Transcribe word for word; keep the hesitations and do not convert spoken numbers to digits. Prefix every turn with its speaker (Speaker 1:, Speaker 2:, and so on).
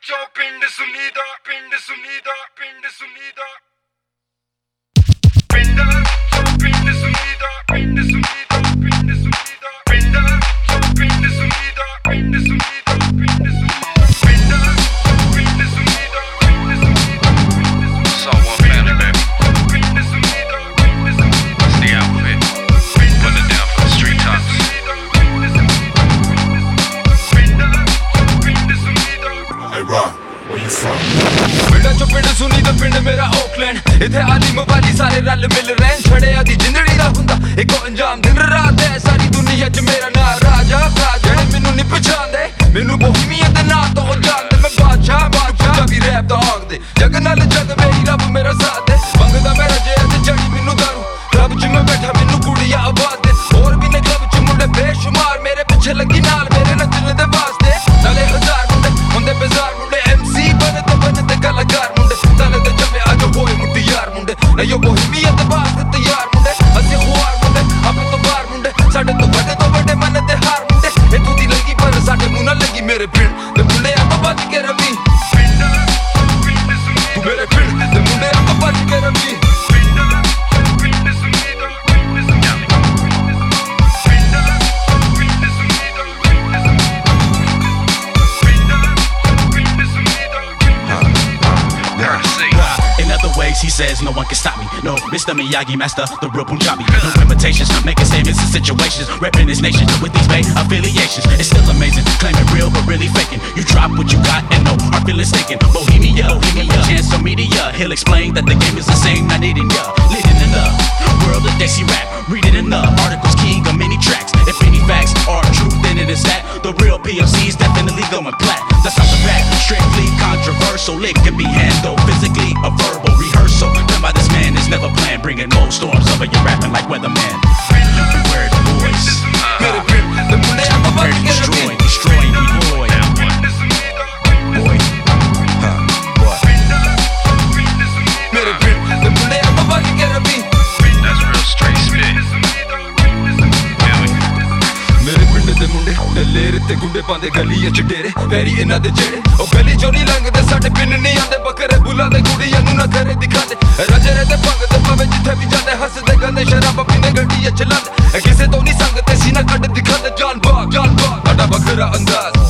Speaker 1: चो पिंड सुनीदा पिंड सुनीदा पिंड सुनीदा पिंड चो पिंड सुनीदा पिंड सुनीदा पिंड सुनीदा पिंड चो पिंड सुनीदा पिंड सुनीदा पिंड सुनीदा पिंड चो पिंड सुनीदा पिंड सुनीदा
Speaker 2: So one family, baby.
Speaker 1: पिंड सुनीदा पिंड सुनीदा
Speaker 2: That's the outfit. Putting it down for the street tops.
Speaker 1: Hey Rob, where you from?
Speaker 3: पिंडा चो पिंड सुनीदा पिंड मेरा ओकलैंड इथे आली मोबाइली सारे रल मिल रहे छड़े आदी जिंदड़ी दा हुंदा इको अंजाम दिन रात है सारी दुनिया च मेरा ना राजा राजा मैनू नहीं पहचानदे मैनू बोहीमियत दे नां तो जानदे मैं बादशाह बादशाह भी रैप दा आग दे जग नाल जग मेरी रब मेरा साथ दे मंगदा मेरा जे ते चढ़ी मैनू दारू रब च मैं बैठा मैनू कुड़िया आवाज दे और भी ने क्लब च मुंडे बेशुमार मेरे पीछे लगी नाल मेरे नचने दे वास्ते नाले हजार मुंडे हुंदे बेजार मुंडे एमसी बनते बनते कलाकार मुंडे ताले ते जमे आज होए मुट्ठी यार मुंडे ना यो बोहीमियत वास्ते तैयार मुंडे असी खुआर मुंडे अपने तो बार मुंडे साडे तो बड़े तो बड़े मन ते हार मुंडे इथों दी लगी पर साडे मुंह ना लगी मेरे पिंड ते मुंडे आप बच के रवि
Speaker 1: पिंड पिंड सुनीदा
Speaker 3: तू मेरे पिंड ते मुंडे आप बच के रवि
Speaker 1: पिंड पिंड सुनीदा पिंड सुनीदा पिंड पिंड सुनीदा पिंड पिंड सुनीदा
Speaker 2: Courtesy.
Speaker 4: In other ways, he says no one can stop me. No, Mister Miyagi, master, the real Punjabi. No imitations, making statements in situations, repping his nation with these vague affiliations. It's still amazing, claiming real but really faking. You drop what you got and no hard feelings taken. Bohemia, Bohemia, chance for media. He'll explain that the game is the same, not needing ya. Living in the world of Desi rap, reading in the articles, king of many tracks. If any facts are true, then it is that the real P M C's definitely going plat. That's not the fact, strictly controversial. It can be handled physically, a verbal rehearsal. Done by this man is never planned, bringing cold storms over your rapping like weatherman. Beware the boys,
Speaker 3: मेरे पिंड ते मुंडे आप बच
Speaker 4: ready to
Speaker 3: के
Speaker 4: destroy,
Speaker 3: Ravi
Speaker 4: destroying we boy, boy, huh, boy.
Speaker 3: मेरे पिंड ते मुंडे आप बच के Ravi
Speaker 2: That's real straight spit. Feel me?
Speaker 3: मेरे पिंड दे मुंडे डल्ले ते गुंडे पांदे गलियां च डेरे वैरी इन्हां दे जेड़े ओ गली चों नहीं लंघदे साडे पिंड नहीं आंदे बकरे बुलांदे कुड़ियां नूं ना करे दिखांदे रजरे ते भगदे भावे जिथे भी जांदे हसदे गंदे शराब पींदे गड्डियां चलांदे किसे तो नहीं संगते सीना कड्ड दिखांदे जान बाग जान बाग साडा बकरा अंदाज